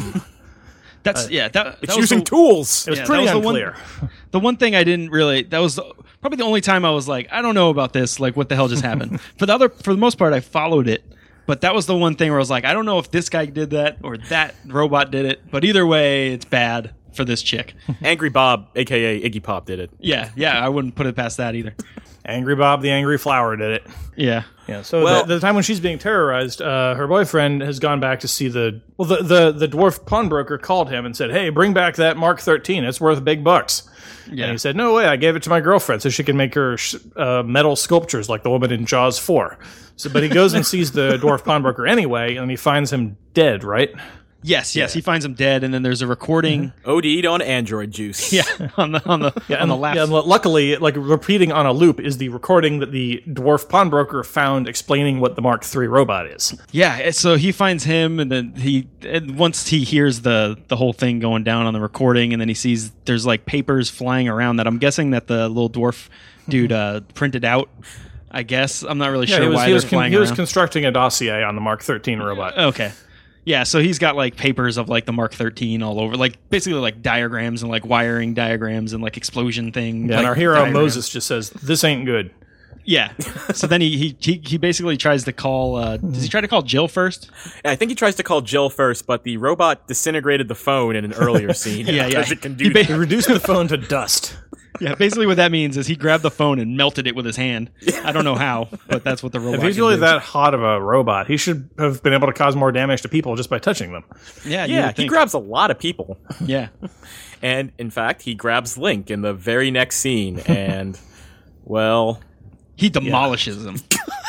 That It's was using the- tools. It was Yeah, pretty that was the one- unclear. The one thing I didn't really, that was probably the only time I was like, I don't know about this. Like, what the hell just happened? For the most part, I followed it. But that was the one thing where I was like, I don't know if this guy did that or that robot did it. But either way, it's bad for this chick. Angry Bob, aka Iggy Pop, did it. Yeah, I wouldn't put it past that either. Angry Bob the Angry Flower did it. Yeah. Yeah, so Well- the time when she's being terrorized, her boyfriend has gone back to see the dwarf pawnbroker called him and said, hey, bring back that Mark 13. It's worth big bucks. Yeah. And he said, no way, I gave it to my girlfriend so she can make her metal sculptures like the woman in Jaws 4. So, but he goes and sees the dwarf pawnbroker anyway, and he finds him dead, right? Yes. He finds him dead, and then there's a recording. OD'd on Android juice. Yeah, on the left. Yeah, and luckily, like repeating on a loop is the recording that the dwarf pawnbroker found explaining what the Mark III robot is. Yeah, so he finds him, and then once he hears the whole thing going down on the recording, and then he sees there's like papers flying around that I'm guessing that the little dwarf dude printed out. I guess I'm not really Yeah, sure why he they're was flying he was around. constructing a dossier on the Mark 13 robot. Okay. Yeah, so he's got like papers of like the Mark 13 all over, like basically like diagrams and like wiring diagrams and like explosion thing. Yeah, like, and our hero diagrams. Moses just says, "This ain't good." Yeah. So then he basically tries to call. Does he try to call Jill first? I think he tries to call Jill first, but the robot disintegrated the phone in an earlier scene. Yeah. Because it can do He that. He reduced the phone to dust. Yeah. Basically, what that means is he grabbed the phone and melted it with his hand. I don't know how, but that's what the robot. If he's can really do. that hot of a robot, he should have been able to cause more damage to people just by touching them. Yeah. you Yeah, would he think. grabs a lot of people. Yeah. And, in fact, he grabs Link in the very next scene, and, well... He demolishes him.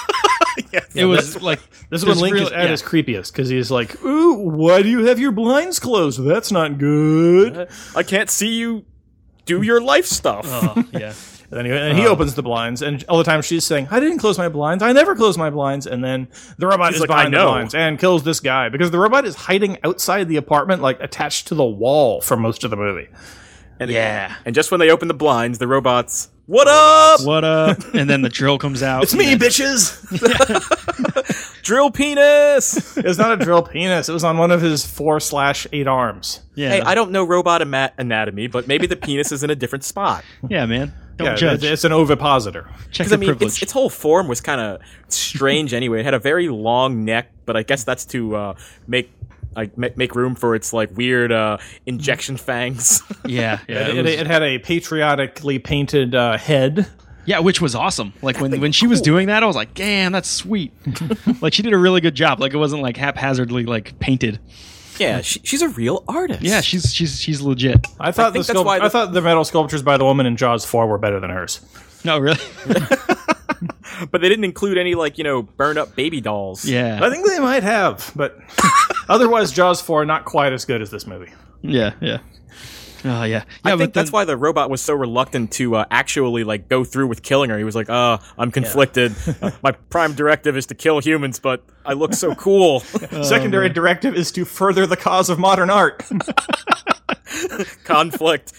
It was like This is when there's Link real- is at yeah. his creepiest, because he's like, "Ooh, why do you have your blinds closed? That's not good." I can't see you do your life stuff. Oh, yeah. And then he opens the blinds, and all the time she's saying, I didn't close my blinds. I never close my blinds. And then the robot is like, behind "I the know." blinds and kills this guy because the robot is hiding outside the apartment, like attached to the wall for most of the movie. And just when they open the blinds, the robot's, what up? What up? And then the drill comes out. It's me, bitches! Drill penis! It was not a drill penis. It was on one of his 4/8 arms. Yeah. Hey, I don't know robot anatomy, but maybe the penis is in a different spot. Yeah, man. Don't Yeah, judge. it's an ovipositor. Check Because, the I mean, privilege. its whole form was kind of strange anyway. It had a very long neck, but I guess that's to make room for its, like, weird injection fangs. yeah. It had a patriotically painted head. Yeah, which was awesome. Like when she was doing that, I was like, damn, that's sweet. Like she did a really good job. Like it wasn't like haphazardly like painted. Yeah, she's a real artist. Yeah, she's legit. I thought think that's why I thought the metal sculptures by the woman in Jaws 4 were better than hers. No, really? But they didn't include any, like, burned up baby dolls. Yeah. I think they might have, but otherwise Jaws 4 not quite as good as this movie. Yeah. Oh, yeah. I but think that's then- why the robot was so reluctant to actually, like, go through with killing her. He was like, I'm conflicted. My prime directive is to kill humans, but I look so cool. Secondary directive is to further the cause of modern art. Conflict.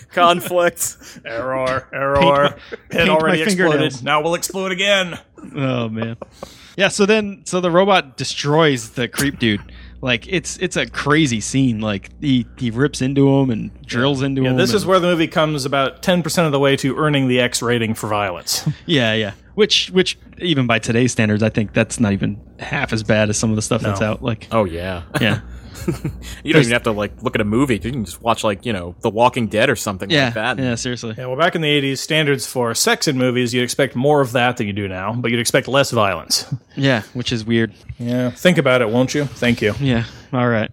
Error. Pin paint already my exploded. fingernails. Now we'll explode again. Oh man. Yeah, so the robot destroys the creep dude. Like it's a crazy scene. Like he rips into him and drills into him. This is and- where the movie comes about 10% of the way to earning the X rating for violence. Yeah. Which even by today's standards, I think that's not even half as bad as some of the stuff that's No. out. Like Oh, yeah. yeah. You don't even have to, like, look at a movie. You can just watch, like, The Walking Dead or something like that. Yeah, seriously. Yeah, well, back in the 80s, standards for sex in movies, you'd expect more of that than you do now, but you'd expect less violence. Yeah, which is weird. Yeah, think about it, won't you? Thank you. Yeah. All right.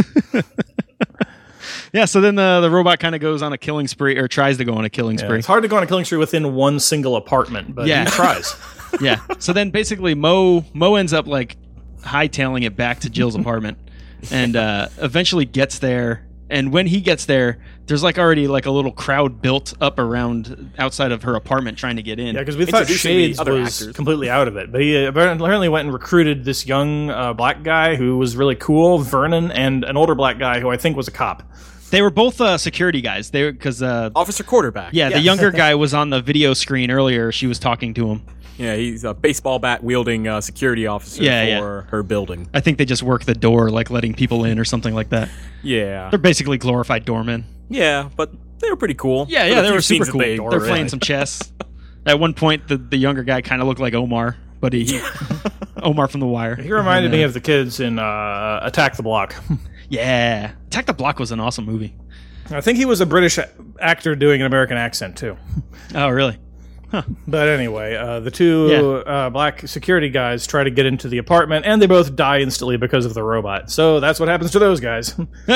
Yeah, so then the robot kind of goes on a killing spree, or tries to go on a killing Yeah, spree. it's hard to go on a killing spree within one single apartment, but Yeah. he tries. Yeah. So then basically Mo ends up like hightailing it back to Jill's apartment and eventually gets there. And when he gets there, there's like already like a little crowd built up around outside of her apartment trying to get in. Yeah, because we thought Introducing the Shades other was actors. completely out of it, but he apparently went and recruited this young black guy who was really cool, Vernon, and an older black guy who I think was a cop. They were both security guys. They because Officer Quarterback. yeah, the younger guy was on the video screen earlier. She was talking to him. Yeah, he's a baseball bat wielding security officer for her building. I think they just work the door, like letting people in or something like that. Yeah. They're basically glorified doormen. Yeah, but they were pretty cool. Yeah, For the they few were super scenes that cool. they- They're playing some chess. At one point, the younger guy kind of looked like Omar, but he Omar from The Wire. He reminded me of the kids in Attack the Block. Yeah, Attack the Block was an awesome movie. I think he was a British actor doing an American accent, too. Oh, really? But anyway, the two black security guys try to get into the apartment, and they both die instantly because of the robot. So that's what happens to those guys.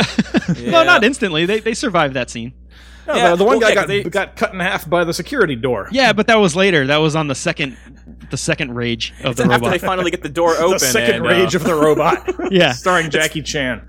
No, not instantly. They survived that scene. No, Yeah, the one well, guy yeah, got cut in half by the security door. Yeah, but that was later. That was on the second rage of the After robot. they finally get the door open. The second and, rage of the robot. Yeah. Starring Jackie Chan.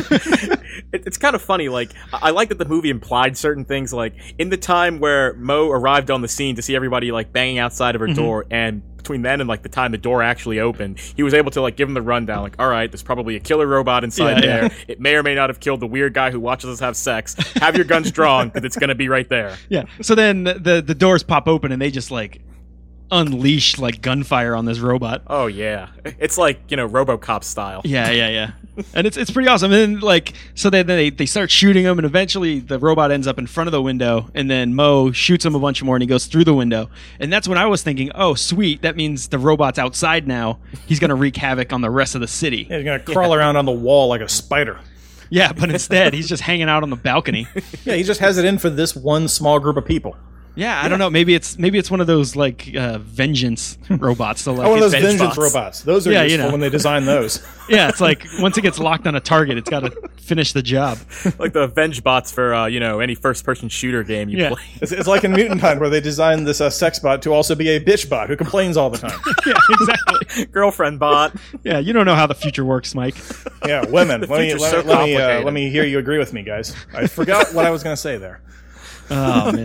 It's kind of funny. Like, I like that the movie implied certain things. Like, in the time where Mo arrived on the scene to see everybody like banging outside of her door, and between then and like the time the door actually opened, he was able to like give him the rundown. Like, all right, there's probably a killer robot inside Yeah, there. yeah. It may or may not have killed the weird guy who watches us have sex. Have your guns drawn because it's gonna be right there. Yeah. So then the doors pop open and they just like unleash like gunfire on this robot. Oh yeah, it's like RoboCop style. Yeah. And it's pretty awesome. And then like so then they start shooting him, and eventually the robot ends up in front of the window, and then Mo shoots him a bunch more, and he goes through the window. And that's when I was thinking, oh sweet, that means the robot's outside now. He's gonna wreak havoc on the rest of the city. He's going to crawl around on the wall like a spider. Yeah, but instead he's just hanging out on the balcony. Yeah, he just has it in for this one small group of people. Yeah, I don't know. Maybe it's one of those like vengeance robots. So like One of those it's- vengeance robots. Those are Yeah, useful when they design those. Yeah, it's like once it gets locked on a target, it's got to finish the job. Like the Avenge bots for any first-person shooter game you Yeah. play. It's like in Mutant Hunt where they designed this sex bot to also be a bitch bot who complains all the time. Yeah, exactly. Girlfriend bot. Yeah, you don't know how the future works, Mike. Yeah, women. future's so complicated. Let me hear you agree with me, guys. I forgot what I was going to say there. Oh man.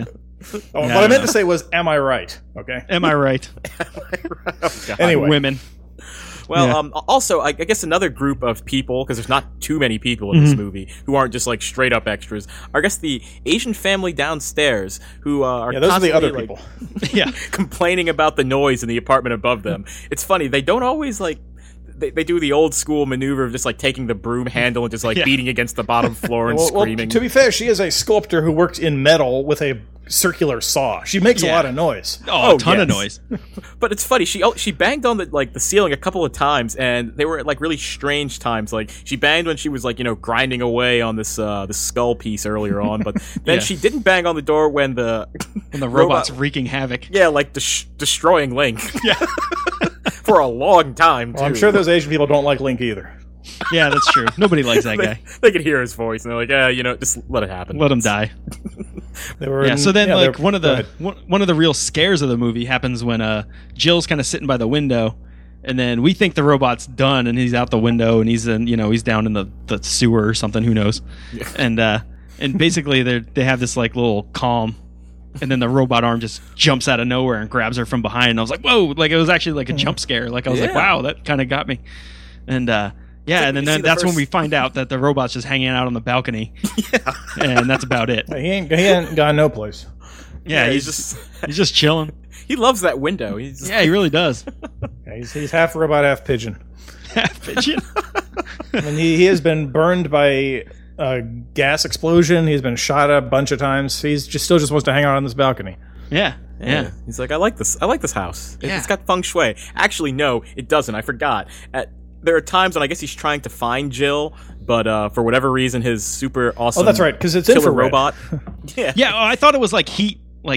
What I meant to say was, am I right? Okay. Am I right? Anyway. Women. Well, also, I guess another group of people, because there's not too many people in this movie who aren't just like straight up extras, are, I guess, the Asian family downstairs who are Yeah, those are the other constantly, people. Yeah. complaining about the noise in the apartment above them. It's funny, they don't always like. They do the old school maneuver of just like taking the broom handle and just like beating against the bottom floor and screaming. To be fair, she is a sculptor who works in metal with a circular saw. She makes a lot of noise. Oh, a ton of noise. But it's funny. She banged on the ceiling a couple of times, and they were at like really strange times. Like she banged when she was like grinding away on this skull piece earlier on, but then she didn't bang on the door when the robot's wreaking havoc. Yeah, like destroying Link. Yeah. For a long time, too. Well, I'm sure those Asian people don't like Link either. Yeah, that's true. Nobody likes that guy. They could hear his voice, and they're like, just let it happen. Let him die. So then, one of the real scares of the movie happens when Jill's kind of sitting by the window, and then we think the robot's done, and he's out the window, and he's he's down in the sewer or something. Who knows? Yeah. And basically they have this like little calm. And then the robot arm just jumps out of nowhere and grabs her from behind. And I was like, whoa, like it was actually like a jump scare. Like I was like, wow, that kind of got me. And and then that's when we find out that the robot's just hanging out on the balcony. Yeah. And that's about it. He ain't got no place. Yeah, he's just chilling. He loves that window. He really does. Yeah, he's half robot, half pigeon. Half pigeon. I mean, he has been burned by a gas explosion. He's been shot a bunch of times. He's still just wants to hang out on this balcony. Yeah. He's like, I like this house. It's got feng shui. Actually, no, it doesn't. I forgot. There are times when I guess he's trying to find Jill, but for whatever reason, his super awesome. Oh, that's right, because it's killer infrared. robot. Yeah. I thought it was like heat.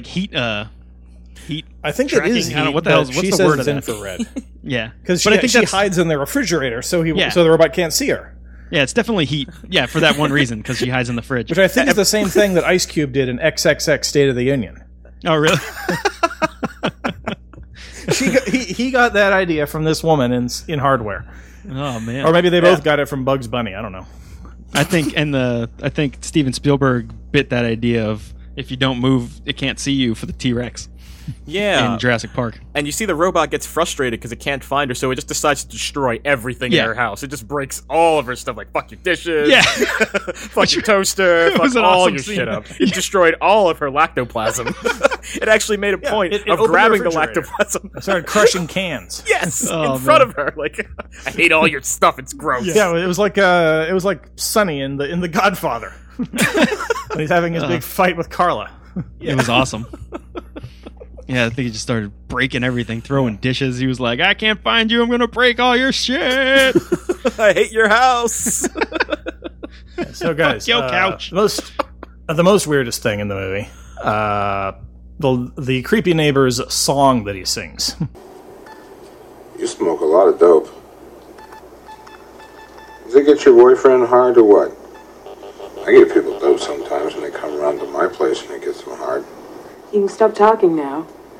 I think tracking. it is. I don't know, what the hell's she the says word it's of that? infrared. Yeah, because I think she hides in the refrigerator, so the robot can't see her. Yeah, it's definitely heat. Yeah, for that one reason, because she hides in the fridge. Which I think is the same thing that Ice Cube did in XXX State of the Union. Oh, really? He got that idea from this woman in Hardware. Oh man! Or maybe they both got it from Bugs Bunny. I don't know. I think Steven Spielberg bit that idea of if you don't move, it can't see you for the T-Rex. Yeah. In Jurassic Park. And you see the robot gets frustrated because it can't find her, so it just decides to destroy everything in her house. It just breaks all of her stuff, like fuck your dishes, fuck your toaster, fuck all awesome your scene. shit up. It destroyed all of her lactoplasm. It actually made a point of grabbing the lactoplasm. I started crushing cans. Yes, in front of her. Like, I hate all your stuff. It's gross. Yeah, it was like Sonny in the Godfather. When he's having his big fight with Carla. It was awesome. Yeah, I think he just started breaking everything, throwing dishes. He was like, I can't find you. I'm going to break all your shit. I hate your house. So, guys, Yo, couch. The most weirdest thing in the movie, the creepy neighbor's song that he sings. You smoke a lot of dope. Does it get your boyfriend hard or what? I give people dope sometimes when they come around to my place and it gets them hard. You can stop talking now.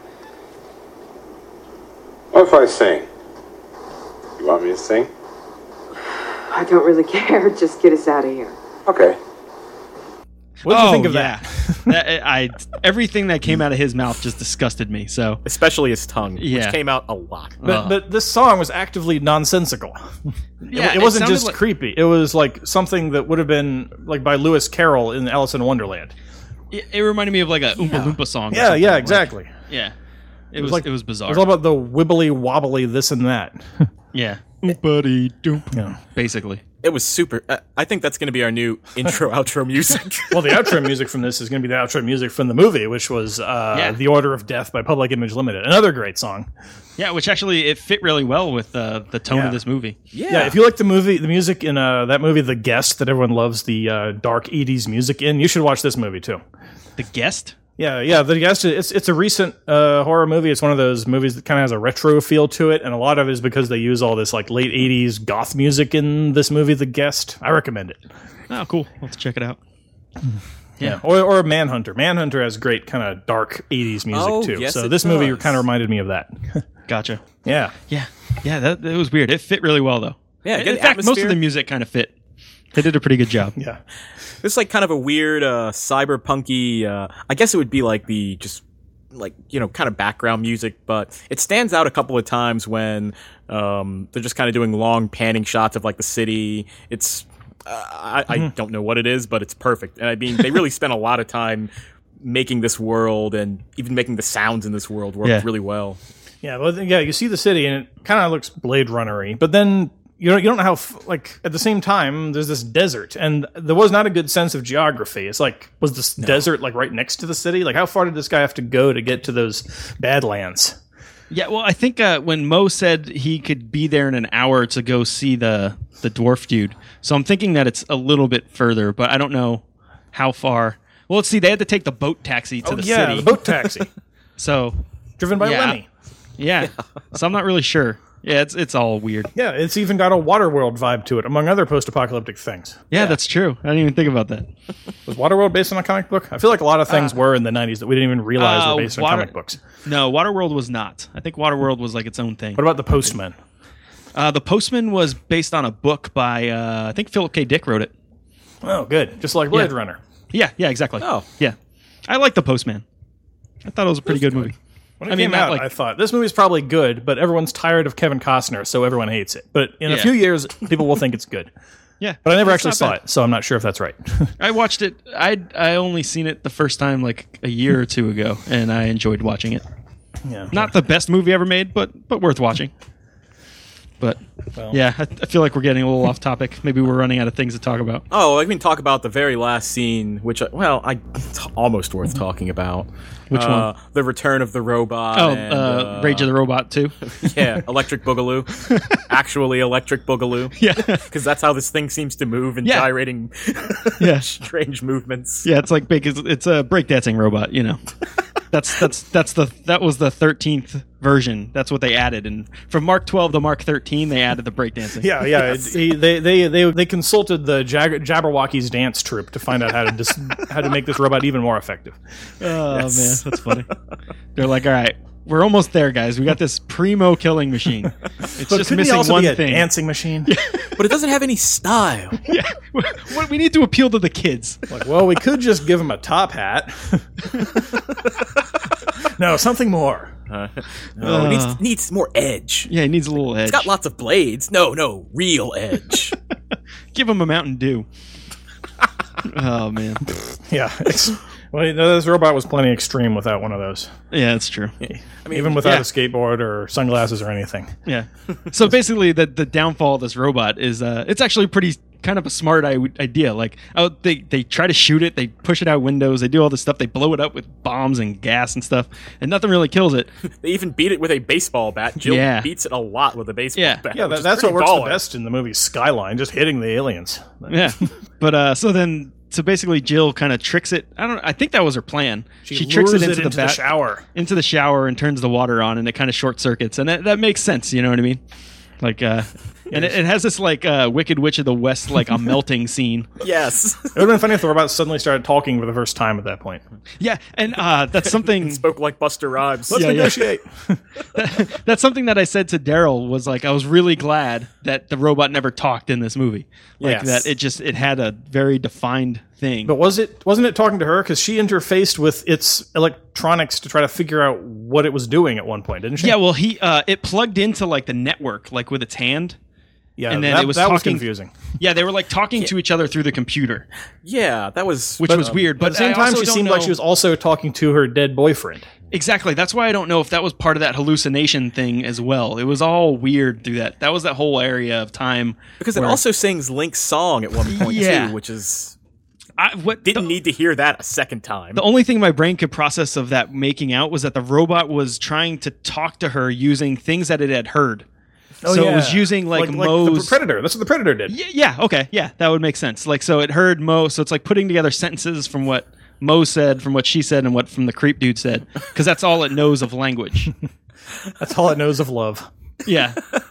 What if I sing? You want me to sing? I don't really care. Just get us out of here. Okay. What did you think of that? Everything that came out of his mouth just disgusted me. So especially his tongue, which Yeah. came out a lot. But this song was actively nonsensical. Yeah, it wasn't sounded just like- creepy. It was like something that would have been like by Lewis Carroll in Alice in Wonderland. it reminded me of like a Oompa Loompa song. or Yeah, something. yeah, Like, exactly. yeah. It was bizarre. It was all about the wibbly wobbly this and that. Yeah. Oompa doomp. Yeah. Basically. It was super. I think that's going to be our new intro outro music. Well, the outro music from this is going to be the outro music from the movie, which was The Order of Death by Public Image Limited. Another great song. Yeah, which actually it fit really well with the tone of this movie. Yeah, if you like the music in that movie, The Guest, that everyone loves the dark 80s music in, you should watch this movie too. The Guest? Yeah, The Guest, it's a recent horror movie. It's one of those movies that kind of has a retro feel to it, and a lot of it is because they use all this like late 80s goth music in this movie, The Guest. I recommend it. Oh, cool. I'll have to check it out. Yeah. Or Manhunter. Manhunter has great kind of dark 80s music too. Yes, so it this movie does. kind of reminded me of that. Gotcha. Yeah. Yeah. Yeah, that was weird. It fit really well, though. Yeah, In good fact, most of atmosphere. the music kind of fit They did a pretty good job. Yeah. It's like kind of a weird cyberpunky. I guess it would be like the just like kind of background music, but it stands out a couple of times when they're just kind of doing long panning shots of like the city. It's I don't know what it is, but it's perfect. And I mean, they really spent a lot of time making this world and even making the sounds in this world work really well. Yeah, well, you see the city and it kind of looks Blade Runner-y, but then you don't know how at the same time there's this desert and there was not a good sense of geography. It's like, was this desert like right next to the city? Like, how far did this guy have to go to get to those Badlands? Yeah, well, I think when Mo said he could be there in an hour to go see the dwarf dude, so I'm thinking that it's a little bit further, but I don't know how far. Well, let's see. They had to take the boat taxi to the city. Yeah, the boat taxi. So driven by Lenny. Yeah. So I'm not really sure. Yeah, it's all weird. Yeah, it's even got a Waterworld vibe to it, among other post-apocalyptic things. Yeah, that's true. I didn't even think about that. Was Waterworld based on a comic book? I feel like a lot of things were in the 90s that we didn't even realize were based on comic books. No, Waterworld was not. I think Waterworld was like its own thing. What about The Postman? The Postman was based on a book by, I think Philip K. Dick wrote it. Oh, good. Just like Blade Runner. Yeah, exactly. Oh. Yeah. I like The Postman. I thought it was a pretty good movie. When it came out, I thought, this movie's probably good, but everyone's tired of Kevin Costner, so everyone hates it. But in a few years, people will think it's good. Yeah. But I never actually saw it, so I'm not sure if that's right. I watched it. I only seen it the first time like a year or two ago, and I enjoyed watching it. Yeah. Not the best movie ever made, but worth watching. But yeah, I feel like we're getting a little off topic. Maybe we're running out of things to talk about. Oh, I can talk about the very last scene, which it's almost worth talking about. Which one? The return of the robot. Oh, and, Rage of the Robot 2. Yeah, Electric Boogaloo. Actually, Electric Boogaloo. Yeah, because that's how this thing seems to move and gyrating, strange movements. Yeah, it's like it's a breakdancing robot. That was the 13th version. That's what they added, and from Mark 12 to Mark 13, they added the breakdancing. Yeah. Yes. They consulted the Jabberwocky's dance troupe to find out how to make this robot even more effective. Oh man, that's funny. They're like, all right, we're almost there, guys. We got this primo killing machine. It's just missing one thing. Dancing machine. But it doesn't have any style. Yeah, we need to appeal to the kids. Like, well, we could just give him a top hat. No, something more. No, it needs more edge. Yeah, it needs a little edge. It's got lots of blades. No, real edge. Give him a Mountain Dew. Oh man. Yeah. Well, this robot was plenty extreme without one of those. Yeah, that's true. I mean, even without a skateboard or sunglasses or anything. Yeah. So basically, the downfall of this robot is it's actually pretty kind of a smart idea. Like, they try to shoot it, they push it out windows, they do all this stuff, they blow it up with bombs and gas and stuff, and nothing really kills it. They even beat it with a baseball bat. Jill beats it a lot with a baseball bat. Yeah, that's what works the best in the movie Skyline, just hitting the aliens. Yeah. But so basically Jill kind of tricks it. I think that was her plan. She tricks it into the shower. Into the shower and turns the water on, and it kind of short circuits, and that makes sense, you know what I mean? Like and it has this like Wicked Witch of the West, like a melting scene. Yes. It would have been funny if the robot suddenly started talking for the first time at that point. Yeah, and that's something... spoke like Buster Rhymes. Let's negotiate. That's something that I said to Daryl, was like, I was really glad that the robot never talked in this movie. Like that it had a very defined thing. But wasn't it talking to her? Because she interfaced with its electronics to try to figure out what it was doing at one point, didn't she? Yeah, well, it plugged into like the network, like with its hand. Yeah, and then that it was was confusing. Yeah, they were like talking to each other through the computer. Yeah, that was... Which was weird. But at the same time, she seemed like she was also talking to her dead boyfriend. Exactly. That's why I don't know if that was part of that hallucination thing as well. It was all weird through that. That was that whole area of time. Because it also sings Link's song at one point, too, which is... Didn't need to hear that a second time. The only thing my brain could process of that making out was that the robot was trying to talk to her using things that it had heard. It was using like Mo's... the Predator. That's what the Predator did. Yeah, okay. Yeah, that would make sense. Like, so it heard Mo, so it's like putting together sentences from what Mo said, from what she said, and what from the creep dude said. Because that's all it knows of language. That's all it knows of love. Yeah.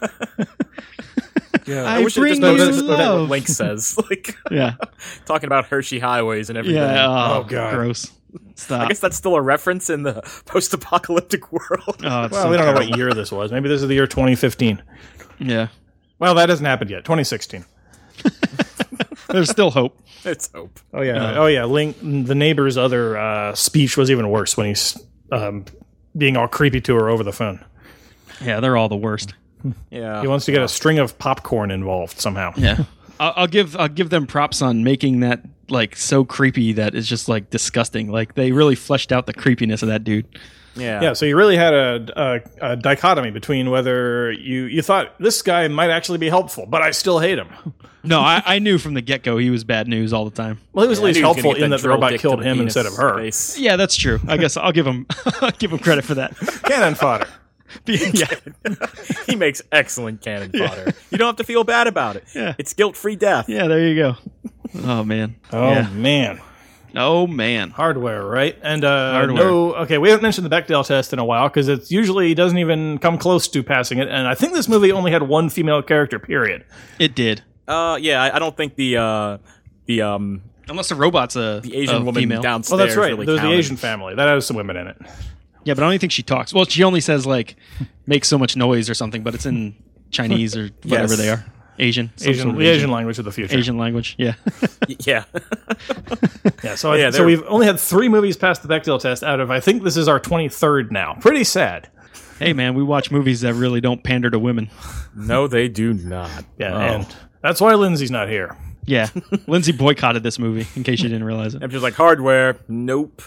I wish it just knows what Link says. Talking about Hershey highways and everything. Yeah, oh God. Gross. Stop. I guess that's still a reference in the post-apocalyptic world. Well, we don't know what year this was. Maybe this is the year 2015. Yeah. Well, that hasn't happened yet. 2016. There's still hope. It's hope. Oh yeah, Link. The neighbor's other speech was even worse when he's being all creepy to her over the phone. Yeah, they're all the worst. Yeah. He wants to get a string of popcorn involved somehow. Yeah, I'll give them props on making that like so creepy that it's just like disgusting. Like they really fleshed out the creepiness of that dude. Yeah, so you really had a dichotomy between whether you thought this guy might actually be helpful, but I still hate him. No, I knew from the get-go he was bad news all the time. Well, he was at least I knew he was helpful gonna get in that that the drill robot dick killed to the him penis instead of her. face. Yeah, that's true. I guess I'll give him credit for that. Cannon fodder. Yeah. He makes excellent cannon fodder. You don't have to feel bad about it. Yeah. It's guilt-free death. Yeah, there you go. Oh, man. Oh, Yeah. man. Oh, man. Hardware, right? And Hardware. okay, we haven't mentioned the Bechdel test in a while because it usually doesn't even come close to passing it. And I think this movie only had one female character, period. It did. Yeah, I don't think the Unless the robot's the Asian woman female. downstairs Well, that's right. really There's the counted. Asian family. That has some women in it. Yeah, but I don't even think she talks. Well, she only says, like, makes so much noise or something, but it's in Chinese or whatever Yes. they are. Asian. Some sort of The Asian language of the future. Asian language, yeah. Yeah. Yeah, so, Yeah, so they're- we've only had 3 movies pass the Bechdel test out of, I think this is our 23rd now. Pretty sad. Hey, man, we watch movies that really don't pander to women. No, they do not. Yeah, Oh. and that's why Lindsay's not here. Yeah. Lindsay boycotted this movie, in case you didn't realize it. I'm just like, hardware, nope.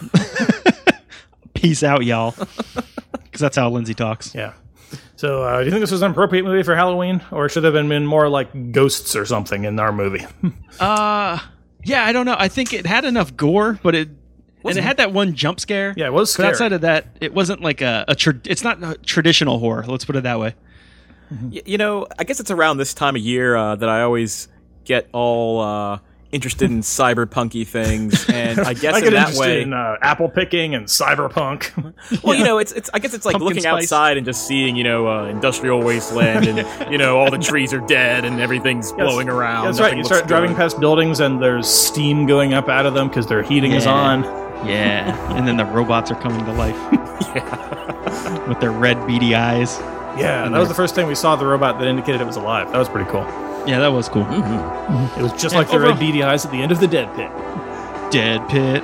Peace out, y'all. Because that's how Lindsay talks. Yeah. So, do you think this was an appropriate movie for Halloween, or should it have been more like Ghosts or something in our movie? Yeah, I don't know. I think it had enough gore, but it had that one jump scare. Yeah, it was But scary. outside of that, it wasn't like it's not a traditional horror. Let's put it that way. You know, I guess it's around this time of year that I always get all interested in cyberpunky things, and I guess I in get that interested way, in apple picking and cyberpunk. well, you know, it's I guess it's like Pumpkin looking spice. outside and just seeing, you know, industrial wasteland, and you know, all the trees are dead and everything's blowing around. That's right. Nothing You looks start driving good. past buildings and there's steam going up out of them because their heating is Yeah. on. Yeah. And then the robots are coming to life. With their red beady eyes. Yeah, that was the first time we saw the robot that indicated it was alive. That was pretty cool. Yeah, that was cool. It was just And like the overall- red beady eyes at the end of the Dead Pit. Dead pit.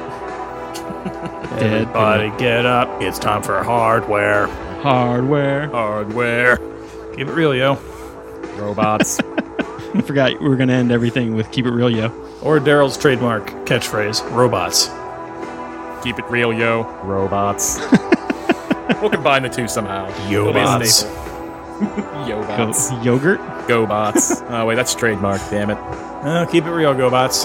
Dead Everybody get up. It's time for hardware. pit. Hardware. Hardware, Keep it real, yo. robots. I forgot we were going to end everything with keep it real, yo. Or Daryl's trademark catchphrase, robots. Keep it real, yo. Robots. We'll combine the two somehow. It'll be a Yo-bots. staple. Yo-bots. Yogurt? Go-bots. Oh, wait, that's trademark, damn it. Keep it real, GoBots.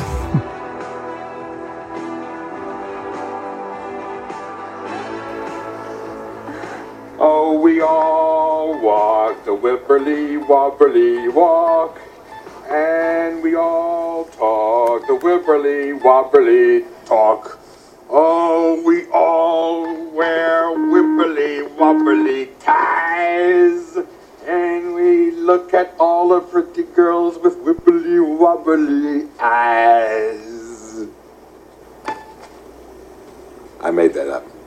Oh, we all walk the whipperly wobberly walk, and we all talk the whipperly wobberly talk. Oh, we all wear whipperly wobberly ties, and we look at all the pretty girls with whipperly wobberly eyes. I made that up.